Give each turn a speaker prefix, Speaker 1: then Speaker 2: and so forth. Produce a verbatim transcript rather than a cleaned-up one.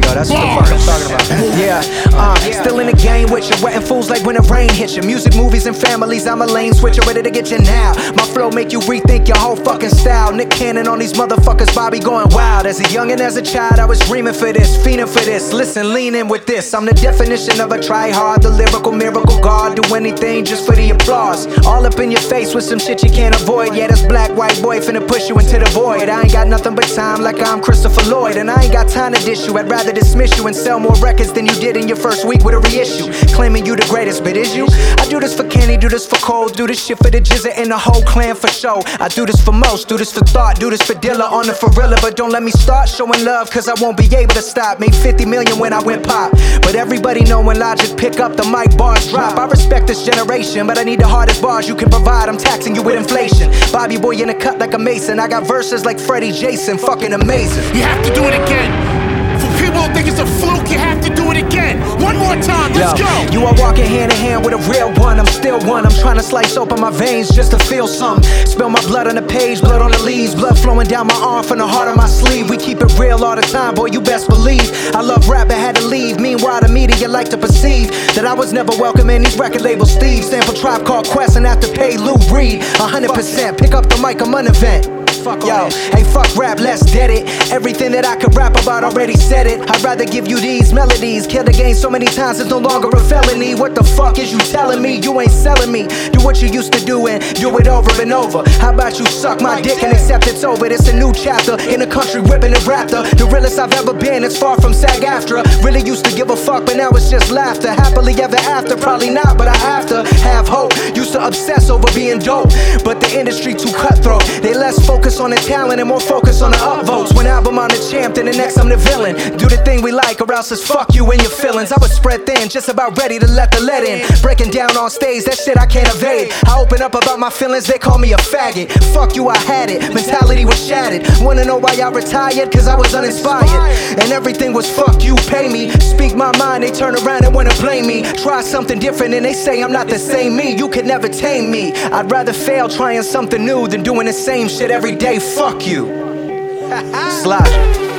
Speaker 1: go. That's what the fuck I'm talking about. Yeah, uh, still in the game with you, wetting fools like when the rain hits you. Music, movies, and families, I'm a lane switcher, ready to get you now. My flow make you rethink your whole fucking style. Nick Cannon on these motherfuckers, Bobby going wild. As a youngin', as a child, I was dreaming for this, fiending for this. Listen, lean in with this. I'm the definition of a try hard, the lyrical miracle god. Do anything just for the applause. All up in your face with some shit you can't avoid. Yeah, this black white boy finna push you into the void. I ain't got nothing but time, like I'm Christopher Lloyd. And I ain't got time to dish you, I'd rather dismiss you and sell more records than you did in your first week with a reissue. Claiming you the greatest, but is you? I do this for Kenny, do this for Cole, do this shit for the Jizza and the whole clan for show. I do this for most, do this for Thought, do this for Dilla on the Ferrilla. But don't let me start showing love, cause I won't be able to stop. Made fifty million when I went pop, but everybody know when Logic pick up the mic, bars drop. I respect this generation, but I need the hardest bars you can provide. I'm taxing you with inflation. Bobby boy in a cut like a Mason. I got verses like Freddie Jason, fucking amazing.
Speaker 2: You have to do it again. For people who think it's a fluke, you have to do it again. One more time, let's
Speaker 1: Yo,
Speaker 2: go.
Speaker 1: You are walking hand in hand with a real one. I'm still one. I'm trying to slice open my veins just to feel something. Spill my blood on the page, blood on the leaves, blood flowing down my arm from the heart of my sleeve. We keep it real all the time, boy, you best believe. I love rap, but had to leave. Meanwhile, the media like to perceive that I was never welcome in these record labels. Steve, sample Tribe Called Quest, and after pay Lou Reed. one hundred percent, pick up the mic, I'm an event. Fuck Yo, hey, fuck rap, let's dead it. Everything that I could rap about already said it. I'd rather give you these melodies. Kill the game so many times it's no longer a felony. What the fuck is you telling me? You ain't selling me. Do what you used to do and do it over and over. How about you suck my dick and accept it's over? It's a new chapter in the country whipping and raptor. The realest I've ever been, it's far from SAG-AFTRA. Really used to give a fuck, but now it's just laughter. Happily ever after, probably not, but I have to have hope. Used to obsess over being dope, but the industry too cutthroat. They less focus on the talent and more focus on the upvotes. One album I'm the champ, then the next I'm the villain. Do the thing we like or else it's fuck you and your feelings. I was spread thin, just about ready to let the lead in. Breaking down on stage, that shit I can't evade. I open up about my feelings, they call me a faggot. Fuck you, I had it, mentality was shattered. Wanna know why I retired? Cause I was uninspired. And everything was fuck you, pay me. Speak my mind, they turn around and wanna blame me. Try something different and they say I'm not the same me. You could never tame me. I'd rather fail trying something new than doing the same shit every day. Fuck you. Slide.